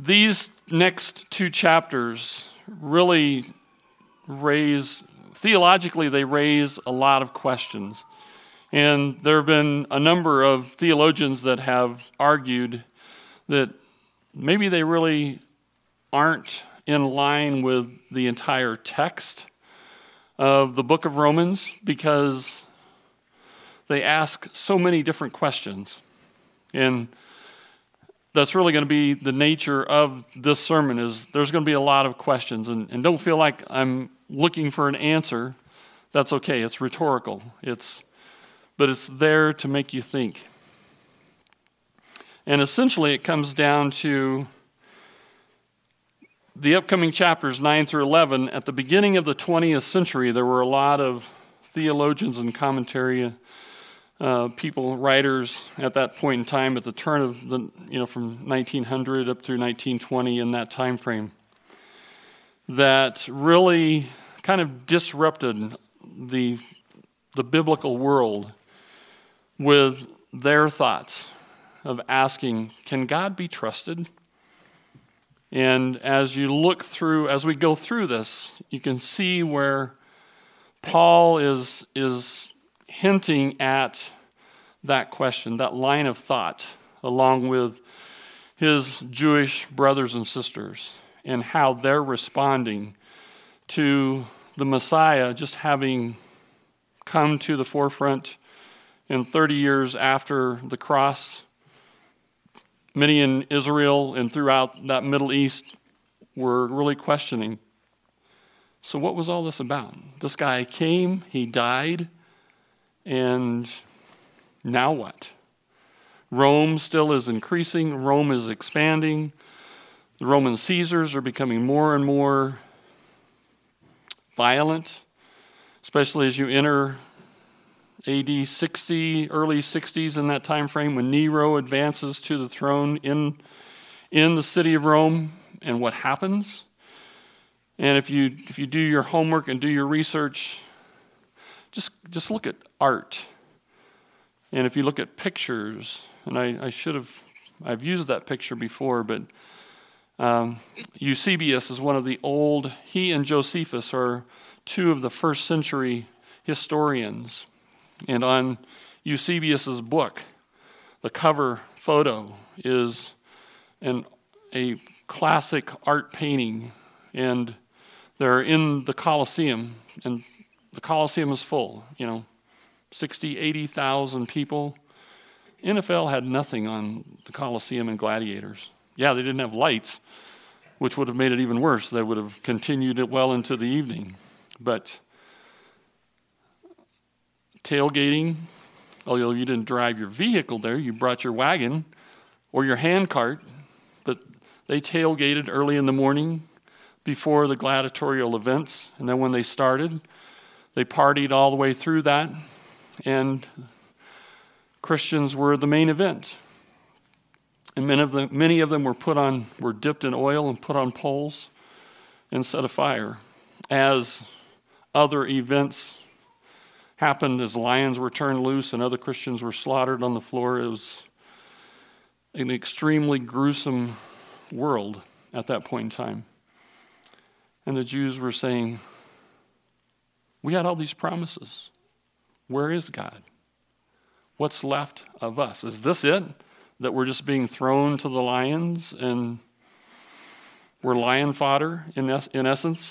these next two chapters really theologically, they raise a lot of questions. And there have been a number of theologians that have argued that maybe they really aren't in line with the entire text of the book of Romans because they ask so many different questions. And that's really going to be the nature of this sermon, is there's going to be a lot of questions. And don't feel like I'm looking for an answer. That's okay. It's rhetorical. But it's there to make you think. And essentially it comes down to the upcoming chapters 9 through 11. At the beginning of the 20th century, there were a lot of theologians and commentary people, writers at that point in time, at the turn of from 1900 up through 1920 in that time frame, that really kind of disrupted the biblical world with their thoughts of asking, can God be trusted? And as we go through this, you can see where Paul is hinting at that question, that line of thought, along with his Jewish brothers and sisters, and how they're responding to the Messiah just having come to the forefront. And 30 years after the cross, many in Israel and throughout that Middle East were really questioning, so what was all this about? This guy came, he died, and now what? Rome still is increasing, Rome is expanding, the Roman Caesars are becoming more and more violent, especially as you enter AD 60, early 60s in that time frame, when Nero advances to the throne in the city of Rome. And what happens? And if you do your homework and do your research, just look at art. And if you look at pictures, and I've used that picture before, but Eusebius is one of he and Josephus are two of the first century historians. And on Eusebius's book, the cover photo is a classic art painting, and they're in the Colosseum, and the Colosseum is full, 60, 80,000 people. NFL had nothing on the Colosseum and Gladiators. Yeah, they didn't have lights, which would have made it even worse. They would have continued it well into the evening. But tailgating, although you didn't drive your vehicle there, you brought your wagon or your hand cart, but they tailgated early in the morning before the gladiatorial events, and then when they started, they partied all the way through that, and Christians were the main event. And many of them were dipped in oil and put on poles and set afire. As other events happened, as lions were turned loose and other Christians were slaughtered on the floor, it was an extremely gruesome world at that point in time. And the Jews were saying, we had all these promises. Where is God? What's left of us? Is this it? That we're just being thrown to the lions and we're lion fodder in essence?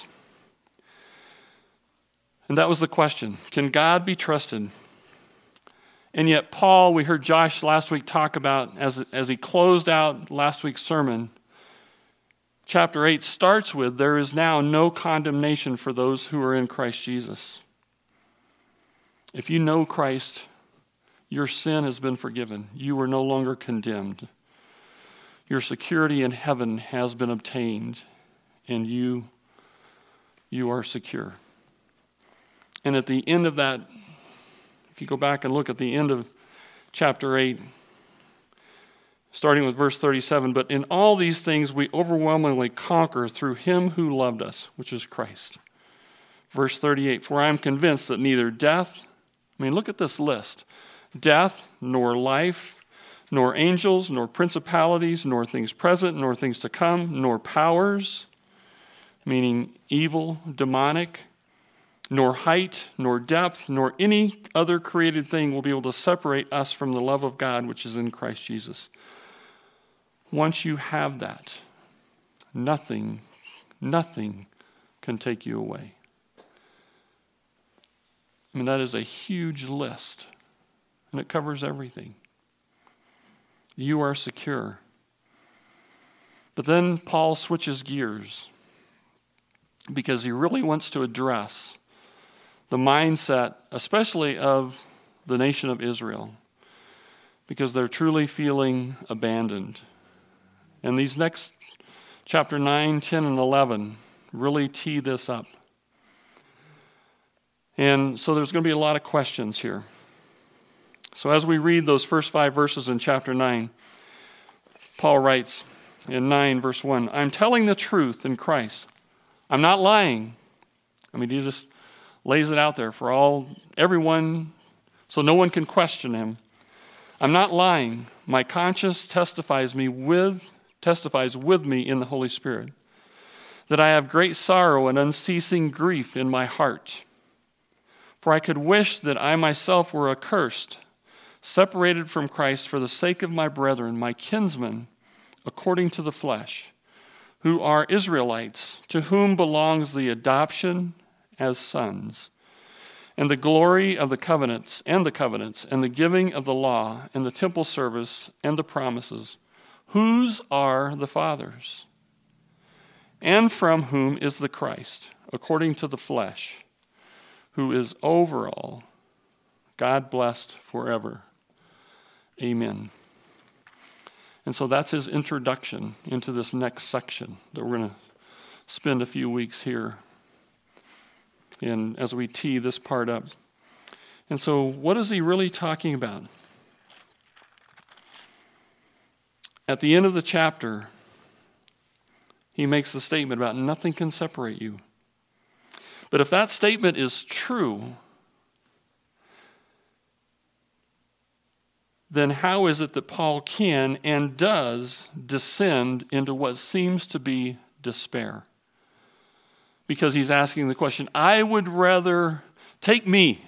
And that was the question. Can God be trusted? And yet Paul, we heard Josh last week talk about, as he closed out last week's sermon, chapter 8 starts with, there is now no condemnation for those who are in Christ Jesus. If you know Christ, your sin has been forgiven. You are no longer condemned. Your security in heaven has been obtained, and you are secure. And at the end of that, if you go back and look at the end of chapter 8, starting with verse 37, but in all these things we overwhelmingly conquer through him who loved us, which is Christ. Verse 38, for I am convinced that neither death, look at this list, death, nor life, nor angels, nor principalities, nor things present, nor things to come, nor powers, meaning evil, demonic, nor height, nor depth, nor any other created thing will be able to separate us from the love of God which is in Christ Jesus. Once you have that, nothing can take you away. I mean, that is a huge list, and it covers everything. You are secure. But then Paul switches gears because he really wants to address the mindset, especially of the nation of Israel, because they're truly feeling abandoned. And these next chapter 9, 10, and 11 really tee this up. And so there's going to be a lot of questions here. So as we read those first 5 verses in chapter 9, Paul writes in 9 verse 1, I'm telling the truth in Christ. I'm not lying. I mean, he just lays it out there for everyone, so no one can question him. I'm not lying. My conscience testifies with me in the Holy Spirit that I have great sorrow and unceasing grief in my heart. For I could wish that I myself were accursed, separated from Christ for the sake of my brethren, my kinsmen, according to the flesh, who are Israelites, to whom belongs the adoption as sons, and the glory of the covenants, and the giving of the law, and the temple service, and the promises, whose are the fathers, and from whom is the Christ, according to the flesh, who is over all, God blessed forever. Amen. And so that's his introduction into this next section that we're going to spend a few weeks here. And as we tee this part up. And so what is he really talking about? At the end of the chapter, he makes the statement about nothing can separate you. But if that statement is true, then how is it that Paul can and does descend into what seems to be despair? Because he's asking the question, I would rather take me.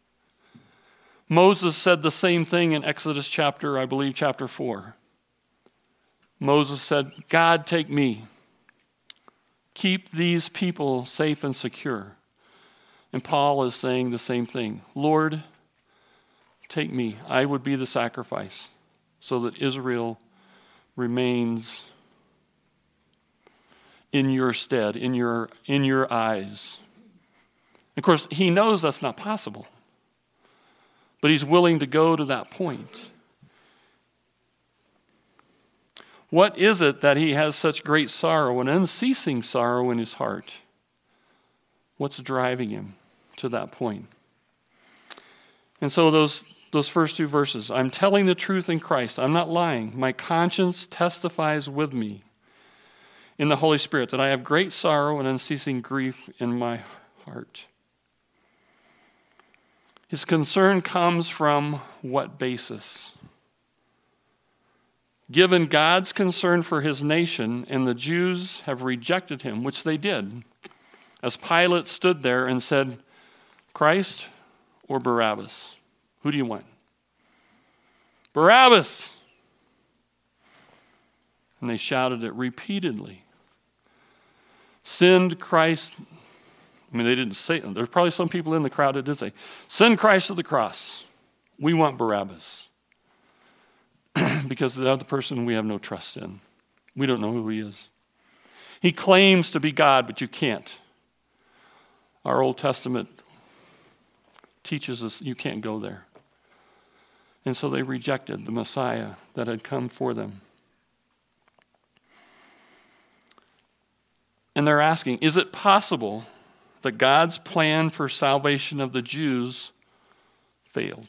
Moses said the same thing in Exodus chapter 4. Moses said, God, take me. Keep these people safe and secure. And Paul is saying the same thing. Lord, take me. I would be the sacrifice so that Israel remains in your stead, in your eyes. Of course, he knows that's not possible. But he's willing to go to that point. What is it that he has such great sorrow and unceasing sorrow in his heart? What's driving him to that point? And so those first 2 verses, I'm telling the truth in Christ. I'm not lying. My conscience testifies with me in the Holy Spirit that I have great sorrow and unceasing grief in my heart. His concern comes from what basis? Given God's concern for his nation, and the Jews have rejected him, which they did, as Pilate stood there and said, Christ or Barabbas? Who do you want? Barabbas! And they shouted it repeatedly. Send Christ. I mean, they didn't say it. There's probably some people in the crowd that did say, send Christ to the cross. We want Barabbas. Because the other person we have no trust in. We don't know who he is. He claims to be God, but you can't. Our Old Testament teaches us you can't go there. And so they rejected the Messiah that had come for them. And they're asking, is it possible that God's plan for salvation of the Jews failed?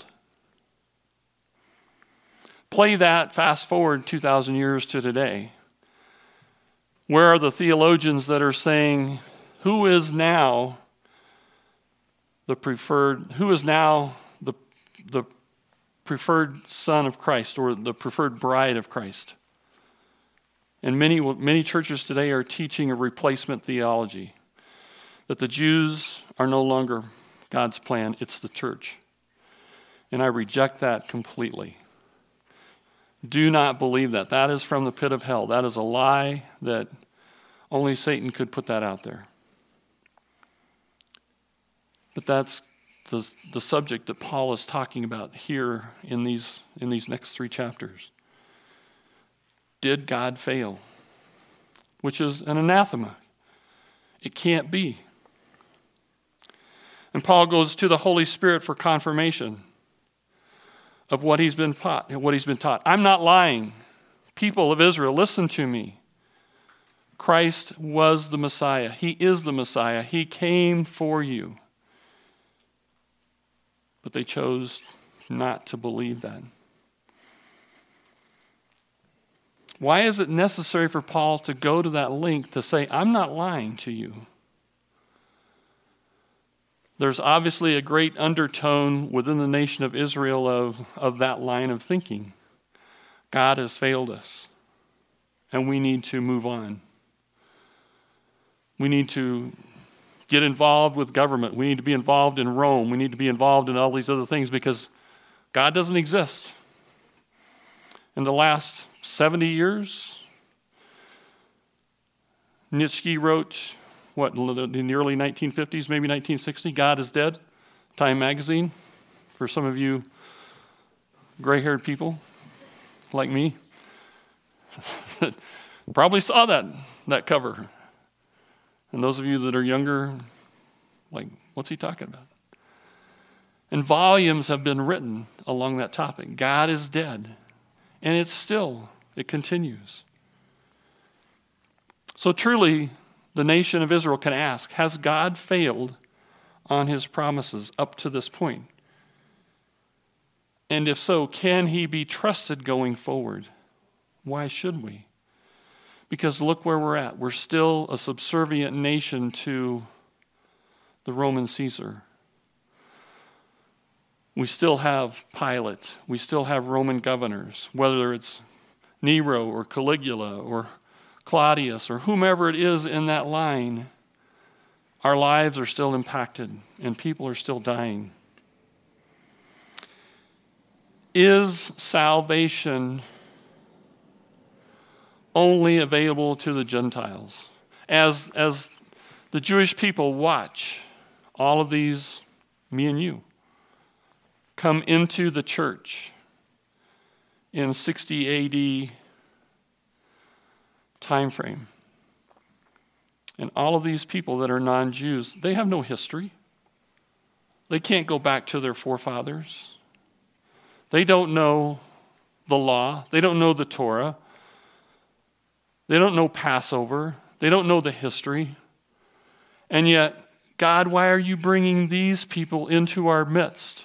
Play that fast forward 2,000 years to today. Where are the theologians that are saying, who is now the preferred son of Christ or the preferred bride of Christ. And many churches today are teaching a replacement theology, that the Jews are no longer God's plan, it's the church. And I reject that completely. Do not believe that. That is from the pit of hell. That is a lie that only Satan could put that out there. But that's the subject that Paul is talking about here in these next 3 chapters. Did God fail? Which is an anathema. It can't be. And Paul goes to the Holy Spirit for confirmation of what he's been taught. I'm not lying. People of Israel, listen to me. Christ was the Messiah. He is the Messiah. He came for you. But they chose not to believe that. Why is it necessary for Paul to go to that length to say, I'm not lying to you? There's obviously a great undertone within the nation of Israel of that line of thinking. God has failed us, and we need to move on. We need to get involved with government. We need to be involved in Rome. We need to be involved in all these other things because God doesn't exist. In the last 70 years, Nietzsche wrote, in the early 1950s, maybe 1960, God is Dead, Time magazine. For some of you gray-haired people like me, probably saw that cover. And those of you that are younger, like, what's he talking about? And volumes have been written along that topic. God is dead. And it continues. So truly, the nation of Israel can ask, has God failed on his promises up to this point? And if so, can he be trusted going forward? Why should we? Because look where we're at. We're still a subservient nation to the Roman Caesar. We still have Pilate. We still have Roman governors, whether it's Nero or Caligula or Claudius or whomever it is in that line. Our lives are still impacted and people are still dying. Is salvation only available to the Gentiles? As the Jewish people watch all of these, me and you, come into the church in 60 AD time frame. And all of these people that are non-Jews, they have no history. They can't go back to their forefathers. They don't know the law. They don't know the Torah. They don't know Passover. They don't know the history. And yet, God, why are you bringing these people into our midst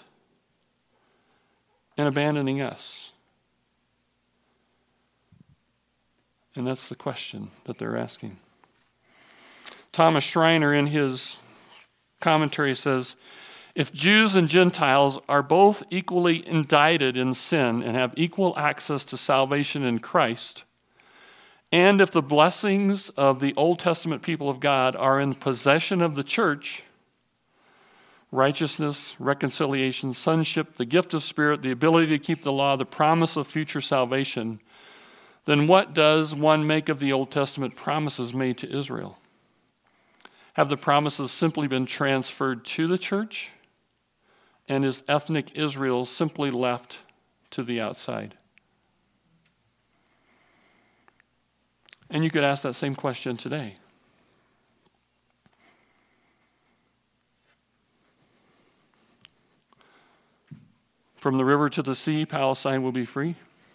and abandoning us? And that's the question that they're asking. Thomas Schreiner, in his commentary, says, if Jews and Gentiles are both equally indicted in sin and have equal access to salvation in Christ, and if the blessings of the Old Testament people of God are in possession of the church, righteousness, reconciliation, sonship, the gift of Spirit, the ability to keep the law, the promise of future salvation, then what does one make of the Old Testament promises made to Israel? Have the promises simply been transferred to the church? And is ethnic Israel simply left to the outside? And you could ask that same question today. From the river to the sea, Palestine will be free.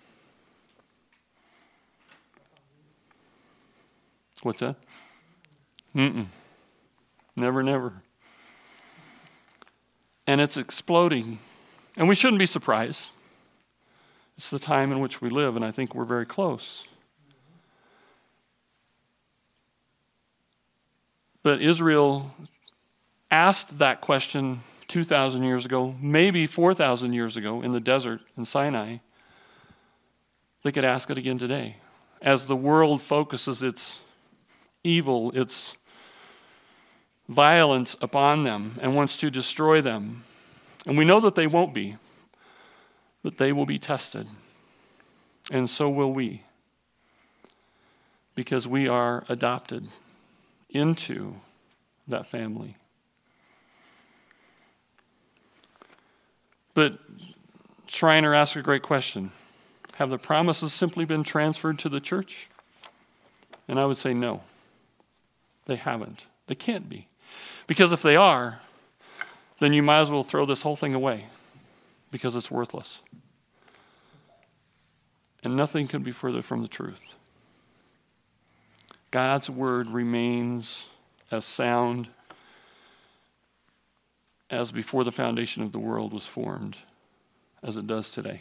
What's that? Never, never. And it's exploding. And we shouldn't be surprised. It's the time in which we live, and I think we're very close. But Israel asked that question 2,000 years ago, maybe 4,000 years ago in the desert in Sinai, they could ask it again today. As the world focuses its evil, its violence upon them and wants to destroy them. And we know that they won't be, but they will be tested. And so will we, because we are adopted into that family. But Schreiner asks a great question. Have the promises simply been transferred to the church? And I would say no. They haven't. They can't be. Because if they are, then you might as well throw this whole thing away because it's worthless. And nothing could be further from the truth. God's word remains as sound as before the foundation of the world was formed, as it does today.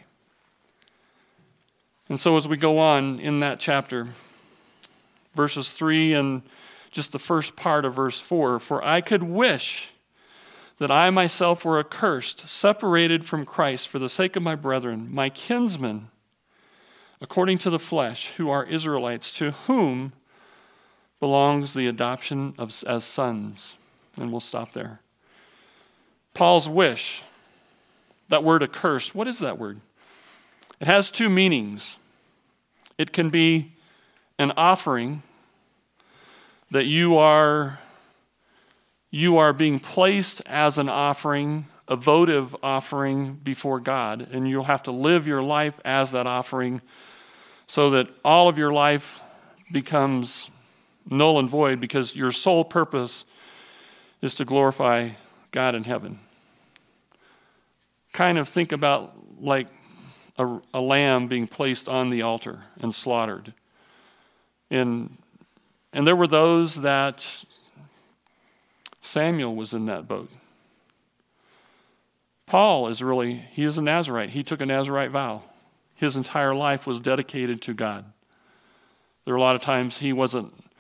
And so as we go on in that chapter, verses 3 and just the first part of verse 4, for I could wish that I myself were accursed, separated from Christ for the sake of my brethren, my kinsmen, according to the flesh, who are Israelites, to whom belongs the adoption as sons. And we'll stop there. Paul's wish, that word accursed, what is that word? It has two meanings. It can be an offering that you are being placed as an offering, a votive offering before God, and you'll have to live your life as that offering so that all of your life becomes null and void because your sole purpose is to glorify God in heaven. Kind of think about like a lamb being placed on the altar and slaughtered. And there were those that Samuel was in that boat. Paul is a Nazirite. He took a Nazirite vow. His entire life was dedicated to God. There were a lot of times he was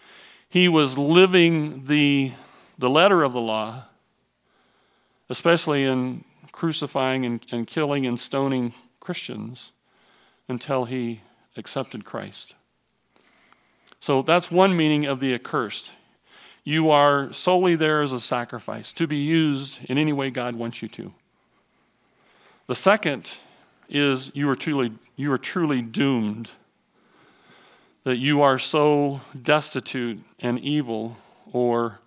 living the letter of the law, especially in crucifying and killing and stoning Christians until he accepted Christ. So that's one meaning of the accursed. You are solely there as a sacrifice to be used in any way God wants you to. The second is you are truly doomed, that you are so destitute and evil, or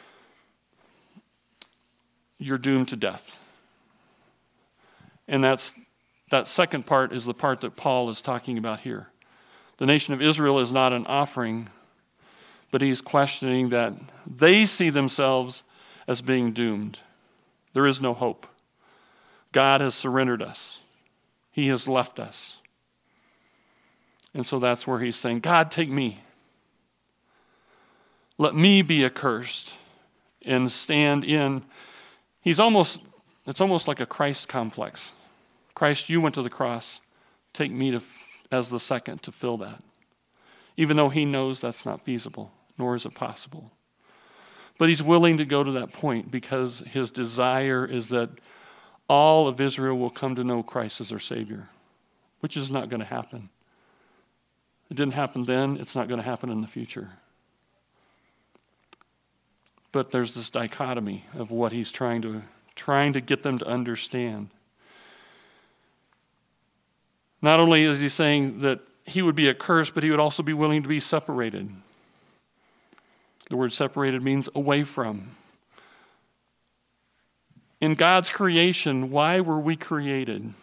you're doomed to death. And that second part is the part that Paul is talking about here. The nation of Israel is not an offering, but he's questioning that they see themselves as being doomed. There is no hope. God has surrendered us. He has left us. And so that's where he's saying, God, take me. Let me be accursed and stand in. It's almost like a Christ complex. Christ, you went to the cross. Take me as the second to fill that. Even though he knows that's not feasible, nor is it possible. But he's willing to go to that point because his desire is that all of Israel will come to know Christ as their Savior, which is not going to happen. It didn't happen then. It's not going to happen in the future. But there's this dichotomy of what he's trying to get them to understand. Not only is he saying that he would be accursed, but he would also be willing to be separated. The word separated means away from. In God's creation, why were we created?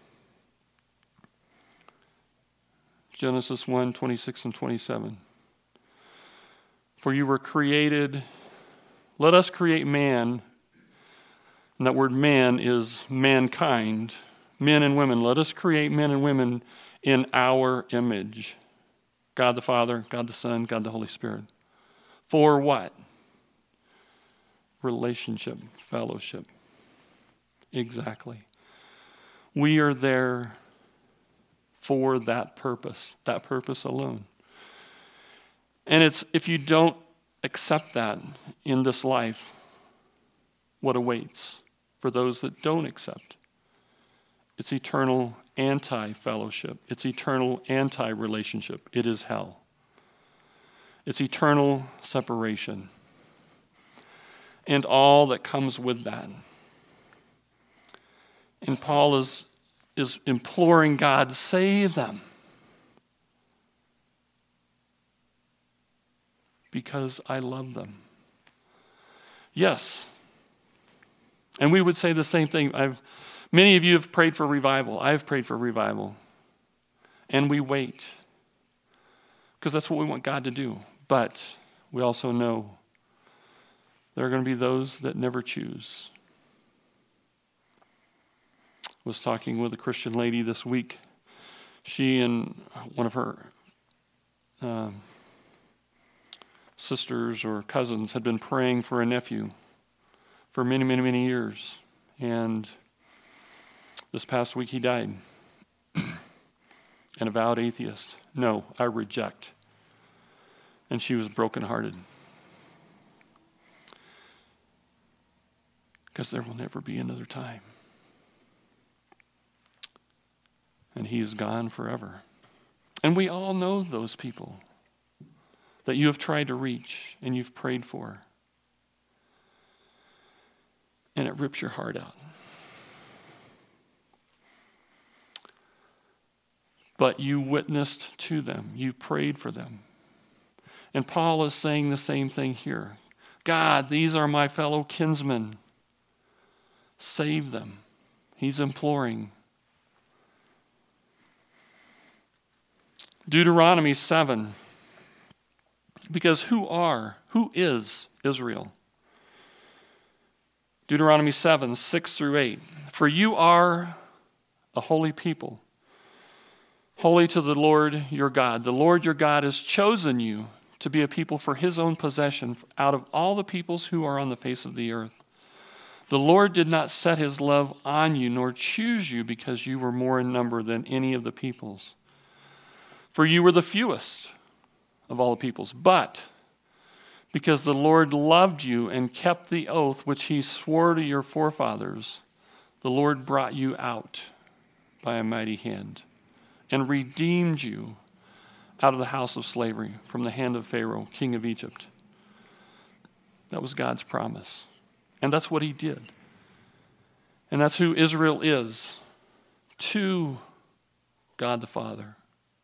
Genesis 1:26 and 27. For you were created, let us create man, and that word man is mankind, men and women. Let us create men and women in our image. God the Father, God the Son, God the Holy Spirit. For what? Relationship, fellowship. Exactly. We are there for that purpose alone. And it's if you don't accept that in this life, what awaits? for those that don't accept. It's eternal anti-fellowship. It's eternal anti-relationship. It is hell. It's eternal separation. And all that comes with that. And Paul is imploring God, save them. Because I love them. Yes. And we would say the same thing. Many of you have prayed for revival. I've prayed for revival. And we wait. Because that's what we want God to do. But we also know there are going to be those that never choose. I was talking with a Christian lady this week. She and one of her sisters or cousins had been praying for a nephew for many, many, many years. And this past week he died. An avowed atheist. No, I reject. And she was brokenhearted. Because there will never be another time. And he is gone forever. And we all know those people that you have tried to reach and you've prayed for. And it rips your heart out. But you witnessed to them. You prayed for them. And Paul is saying the same thing here. God, these are my fellow kinsmen. Save them. He's imploring. Deuteronomy 7. Because who is Israel? Deuteronomy 7, 6 through 8. For you are a holy people, holy to the Lord your God. The Lord your God has chosen you to be a people for his own possession out of all the peoples who are on the face of the earth. The Lord did not set his love on you, nor choose you because you were more in number than any of the peoples. For you were the fewest of all the peoples. But because the Lord loved you and kept the oath which he swore to your forefathers, the Lord brought you out by a mighty hand and redeemed you out of the house of slavery from the hand of Pharaoh, king of Egypt. That was God's promise. And that's what he did. And that's who Israel is to God the Father.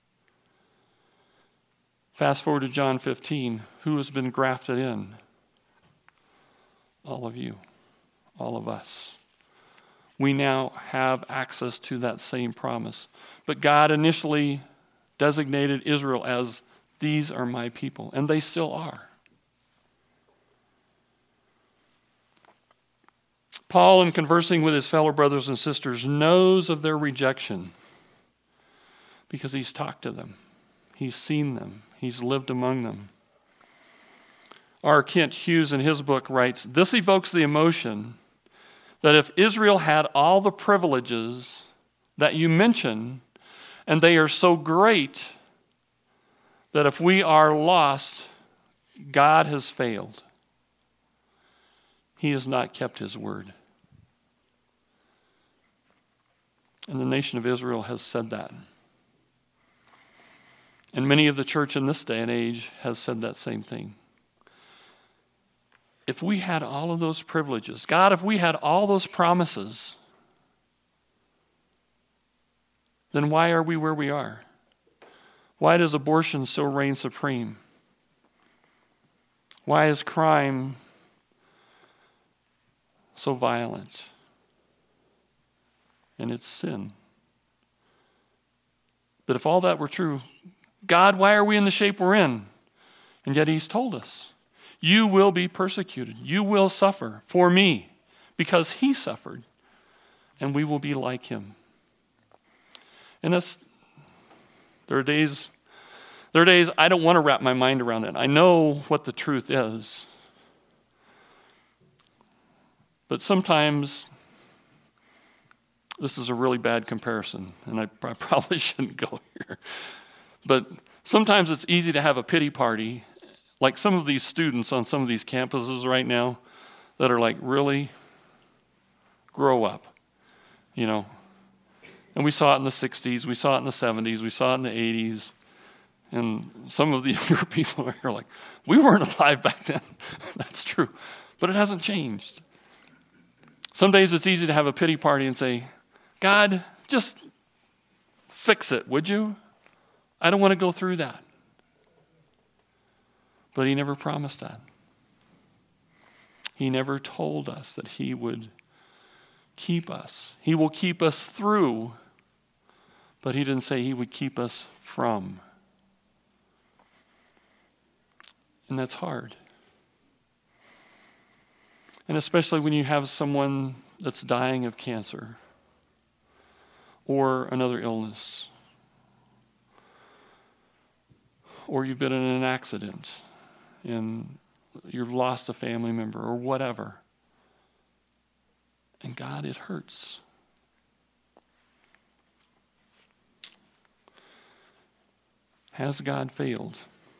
Fast forward to John 15. Who has been grafted in? All of you. All of us. We now have access to that same promise. But God initially designated Israel as, these are my people. And they still are. Paul, in conversing with his fellow brothers and sisters, knows of their rejection because he's talked to them. He's seen them. He's lived among them. R. Kent Hughes in his book writes, this evokes the emotion that if Israel had all the privileges that you mention, and they are so great that if we are lost, God has failed. He has not kept his word. And the nation of Israel has said that. And many of the church in this day and age has said that same thing. If we had all of those privileges, God, if we had all those promises, then why are we where we are? Why does abortion still reign supreme? Why is crime so violent? And it's sin. But if all that were true, God, why are we in the shape we're in? And yet he's told us, you will be persecuted. You will suffer for me because he suffered. And we will be like him. And there are days I don't want to wrap my mind around it. I know what the truth is. But sometimes, this is a really bad comparison, and I probably shouldn't go here. But sometimes it's easy to have a pity party, like some of these students on some of these campuses right now that are like, really? grow up, you know. And we saw it in the 60s, we saw it in the 70s, we saw it in the 80s. And some of the younger people are like, we weren't alive back then. That's true. But it hasn't changed. Some days it's easy to have a pity party and say, God, just fix it, would you? I don't want to go through that. But he never promised that. He never told us that he would keep us. He will keep us through, but he didn't say he would keep us from. And that's hard. And especially when you have someone that's dying of cancer or another illness, or you've been in an accident and you've lost a family member or whatever. And God, it hurts. Has God failed?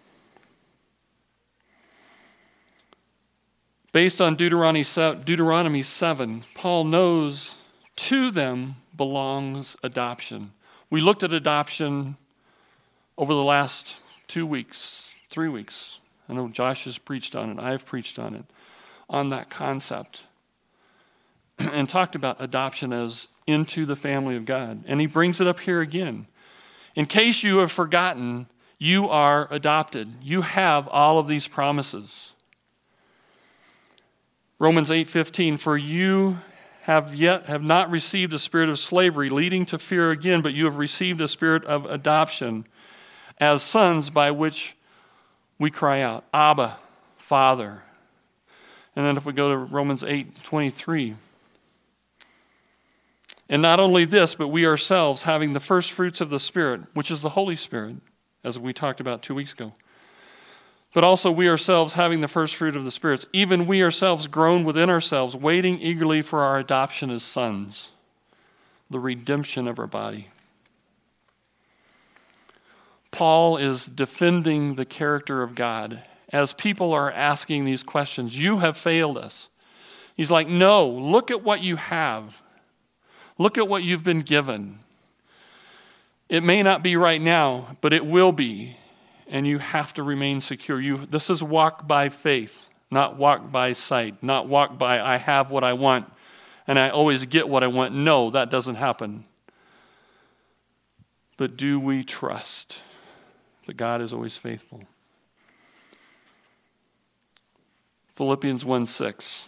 Based on Deuteronomy 7, Paul knows to them belongs adoption. We looked at adoption over the last 2 weeks, 3 weeks. I know Josh has preached on it. I've preached on it, on that concept, and talked about adoption as into the family of God. And he brings it up here again. In case you have forgotten, you are adopted. You have all of these promises. Romans 8:15, for you have not received a spirit of slavery leading to fear again, but you have received a spirit of adoption as sons, by which we cry out, Abba, Father. And then if we go to Romans 8:23, and not only this, but we ourselves having the first fruits of the Spirit, which is the Holy Spirit, as we talked about 2 weeks ago. But also we ourselves having the first fruit of the spirits, even we ourselves groan within ourselves, waiting eagerly for our adoption as sons, the redemption of our body. Paul is defending the character of God as people are asking these questions. You have failed us. He's like, no, look at what you have. Look at what you've been given. It may not be right now, but it will be. And you have to remain secure. This is walk by faith, not walk by sight, not walk by I have what I want and I always get what I want. No, that doesn't happen. But do we trust that God is always faithful? Philippians 1:6.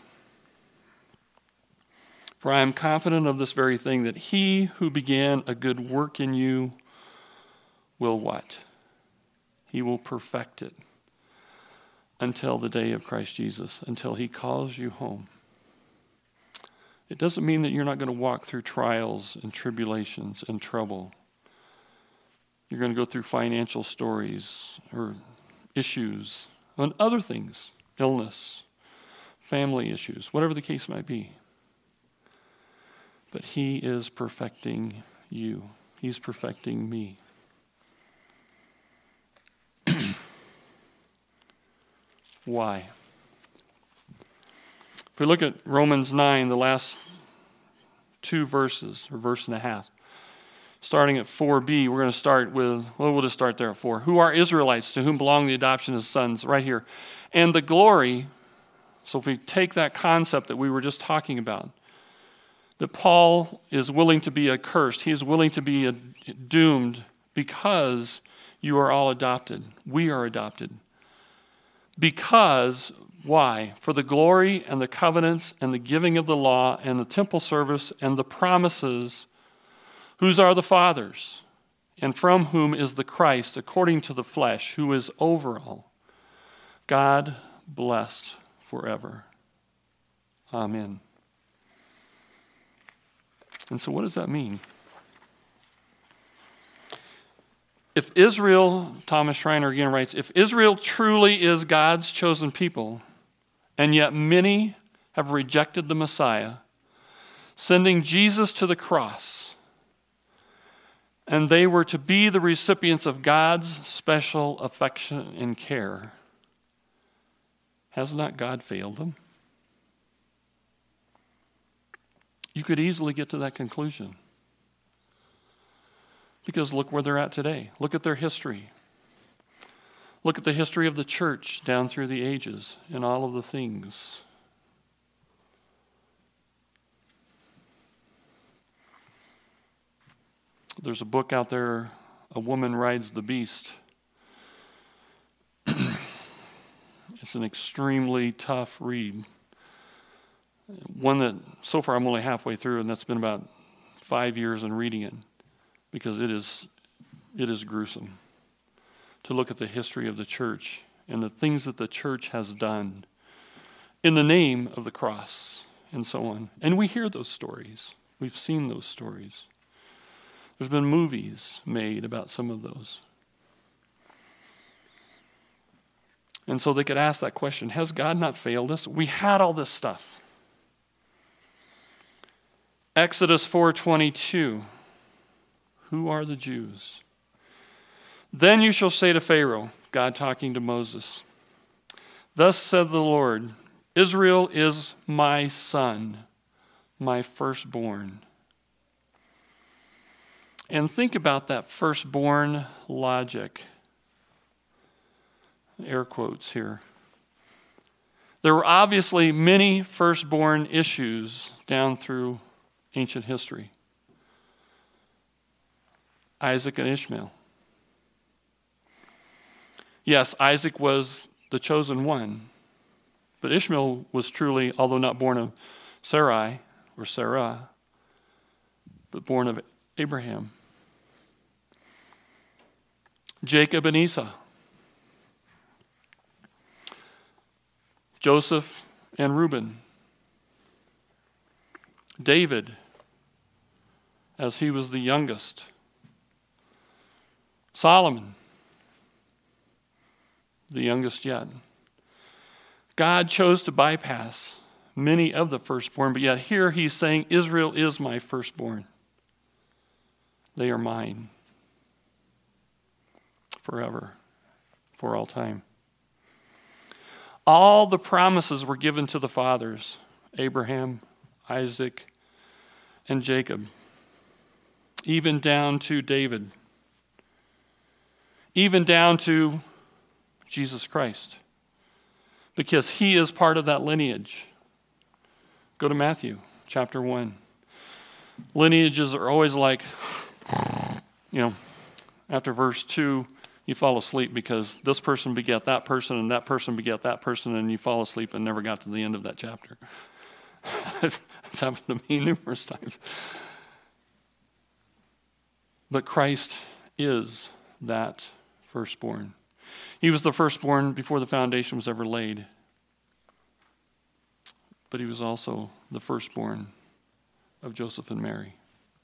For I am confident of this very thing, that he who began a good work in you will what? He will perfect it until the day of Christ Jesus, until he calls you home. It doesn't mean that you're not going to walk through trials and tribulations and trouble. You're going to go through financial stories or issues and other things, illness, family issues, whatever the case might be. But he is perfecting you. He's perfecting me. Why? If we look at Romans 9, the last 2 verses, or verse and a half, starting at 4b, we're going to start with, we'll just start there at 4. Who are Israelites, to whom belong the adoption as sons, right here. And the glory, so if we take that concept that we were just talking about, that Paul is willing to be accursed, he is willing to be doomed because you are all adopted. We are adopted. Because, why? For the glory and the covenants and the giving of the law and the temple service and the promises, whose are the fathers, and from whom is the Christ according to the flesh, who is over all. God blessed forever. Amen. And so what does that mean? If Israel, Thomas Schreiner again writes, if Israel truly is God's chosen people, and yet many have rejected the Messiah, sending Jesus to the cross, and they were to be the recipients of God's special affection and care, has not God failed them? You could easily get to that conclusion. Because look where they're at today. Look at their history. Look at the history of the church down through the ages and all of the things. There's a book out there, A Woman Rides the Beast. It's an extremely tough read. One that, so far I'm only halfway through, and that's been about 5 years in reading it, because it is gruesome to look at the history of the church and the things that the church has done in the name of the cross and so on. And we hear those stories. We've seen those stories. There's been movies made about some of those. And so they could ask that question, has God not failed us? We had all this stuff. Exodus 4:22. Who are the Jews? Then you shall say to Pharaoh, God talking to Moses, thus said the Lord, Israel is my son, my firstborn. And think about that firstborn logic. Air quotes here. There were obviously many firstborn issues down through ancient history. Isaac and Ishmael. Yes, Isaac was the chosen one, but Ishmael was truly, although not born of Sarai or Sarah, but born of Abraham. Jacob and Esau. Joseph and Reuben. David, as he was the youngest. Solomon, the youngest yet. God chose to bypass many of the firstborn, but yet here he's saying, Israel is my firstborn. They are mine forever, for all time. All the promises were given to the fathers, Abraham, Isaac, and Jacob, even down to David, even down to Jesus Christ, because he is part of that lineage. Go to Matthew chapter 1. Lineages are always like, after verse 2, you fall asleep because this person begat that person and that person begat that person, and you fall asleep and never got to the end of that chapter. It's happened to me numerous times. But Christ is that firstborn. He was the firstborn before the foundation was ever laid. But he was also the firstborn of Joseph and Mary.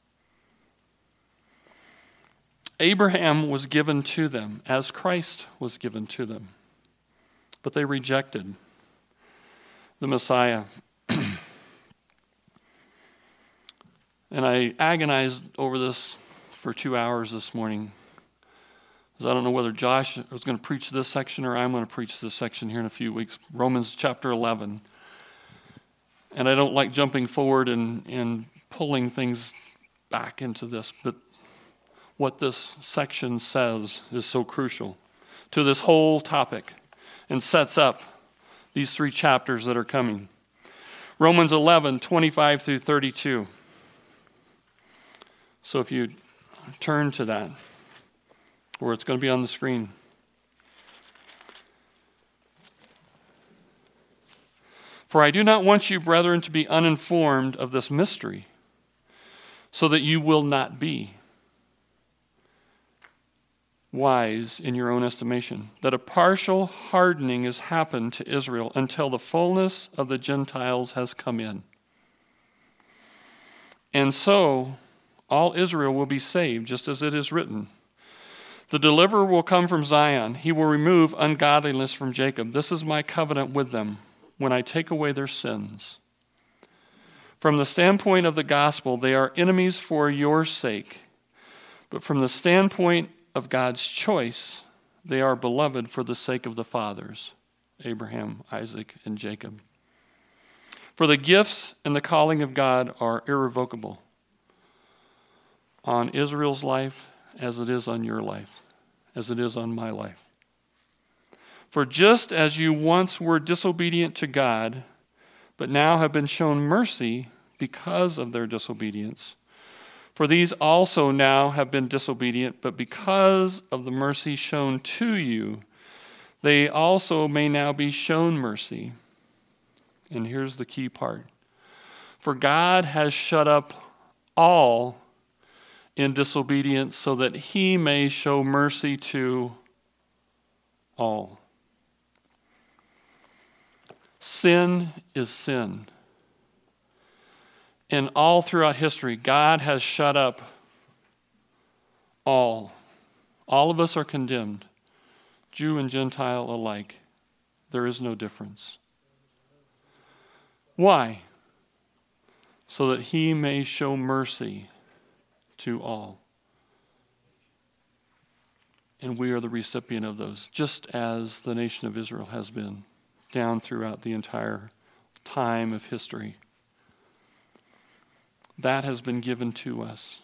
Abraham was given to them as Christ was given to them. But they rejected the Messiah. And I agonized over this for 2 hours this morning. Because I don't know whether Josh was going to preach this section or I'm going to preach this section here in a few weeks. Romans chapter 11. And I don't like jumping forward and pulling things back into this, but what this section says is so crucial to this whole topic and sets up these 3 chapters that are coming. Romans 11, 25 through 32. So if you turn to that, or it's going to be on the screen. For I do not want you, brethren, to be uninformed of this mystery, so that you will not be wise in your own estimation, that a partial hardening has happened to Israel until the fullness of the Gentiles has come in. And so all Israel will be saved, just as it is written. The deliverer will come from Zion. He will remove ungodliness from Jacob. This is my covenant with them when I take away their sins. From the standpoint of the gospel, they are enemies for your sake. But from the standpoint of God's choice, they are beloved for the sake of the fathers, Abraham, Isaac, and Jacob. For the gifts and the calling of God are irrevocable on Israel's life as it is on your life, as it is on my life. For just as you once were disobedient to God, but now have been shown mercy because of their disobedience, for these also now have been disobedient, but because of the mercy shown to you, they also may now be shown mercy. And here's the key part. For God has shut up all in disobedience so that he may show mercy to all. Sin is sin. And all throughout history, God has shut up all. All of us are condemned, Jew and Gentile alike. There is no difference. Why? So that he may show mercy to all. And we are the recipient of those, just as the nation of Israel has been down throughout the entire time of history. That has been given to us.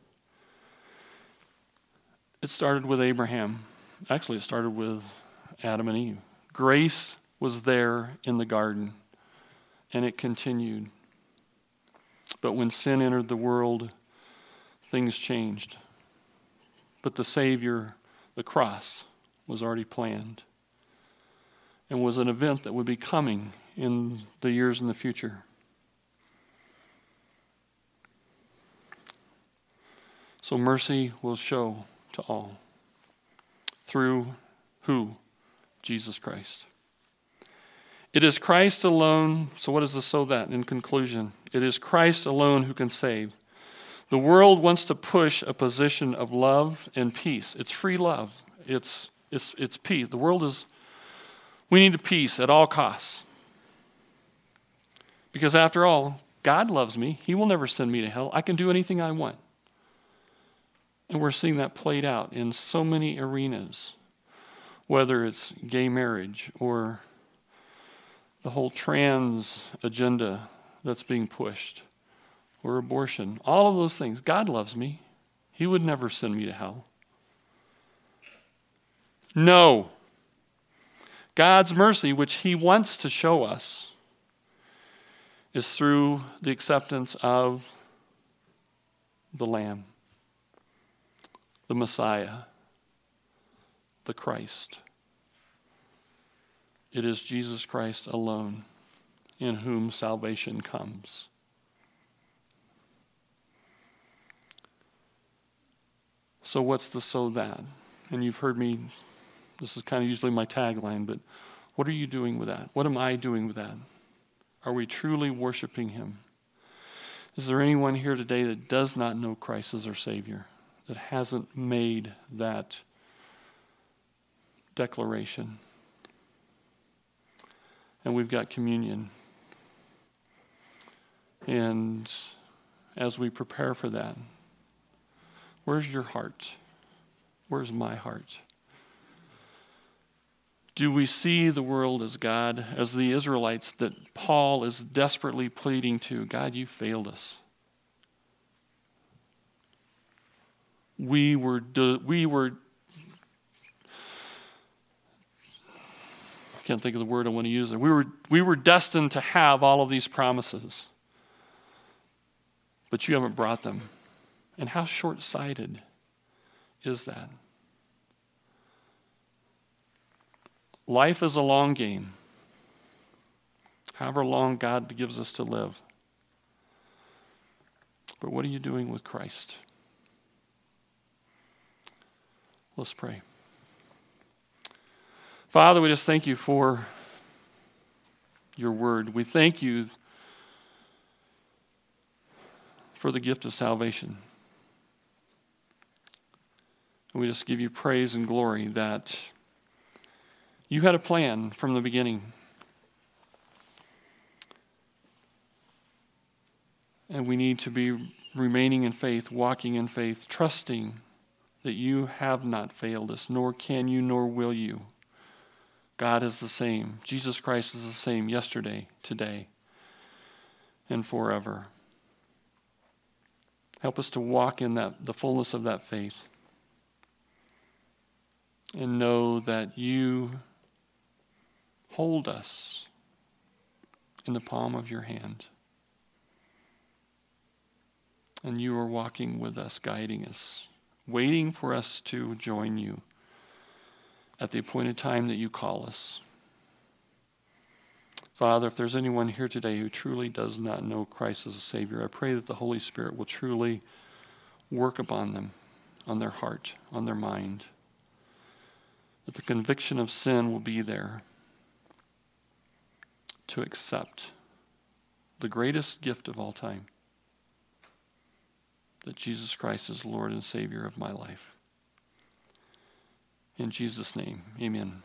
It started with Abraham. Actually, it started with Adam and Eve. Grace was there in the garden, and it continued. But when sin entered the world, things changed. But the Savior, the cross, was already planned and was an event that would be coming in the years in the future. So mercy will show to all. Through who? Jesus Christ. It is Christ alone. So what is the so that? In conclusion, it is Christ alone who can save. The world wants to push a position of love and peace. It's free love. It's peace. The world is, we need peace at all costs. Because after all, God loves me. He will never send me to hell. I can do anything I want. And we're seeing that played out in so many arenas, whether it's gay marriage or the whole trans agenda that's being pushed, or abortion, all of those things. God loves me. He would never send me to hell. No. God's mercy, which he wants to show us, is through the acceptance of the Lamb, the Messiah, the Christ. It is Jesus Christ alone in whom salvation comes. So what's the so that? And you've heard me, this is kind of usually my tagline, but what are you doing with that? What am I doing with that? Are we truly worshiping him? Is there anyone here today that does not know Christ as their Savior, that hasn't made that declaration? And we've got communion. And as we prepare for that, where's your heart? Where's my heart? Do we see the world as God, as the Israelites that Paul is desperately pleading to? God, you failed us. We were can't think of the word I want to use there. We were destined to have all of these promises, but you haven't brought them. And how short-sighted is that? Life is a long game, however long God gives us to live. But what are you doing with Christ? Let's pray. Father, we just thank you for your word. We thank you for the gift of salvation. We just give you praise and glory that you had a plan from the beginning. And we need to be remaining in faith, walking in faith, trusting that you have not failed us, nor can you, nor will you. God is the same. Jesus Christ is the same yesterday, today, and forever. Help us to walk in the fullness of that faith and know that you hold us in the palm of your hand. And you are walking with us, guiding us, waiting for us to join you at the appointed time that you call us. Father, if there's anyone here today who truly does not know Christ as a Savior, I pray that the Holy Spirit will truly work upon them, on their heart, on their mind, that the conviction of sin will be there to accept the greatest gift of all time, that Jesus Christ is Lord and Savior of my life. In Jesus' name, amen.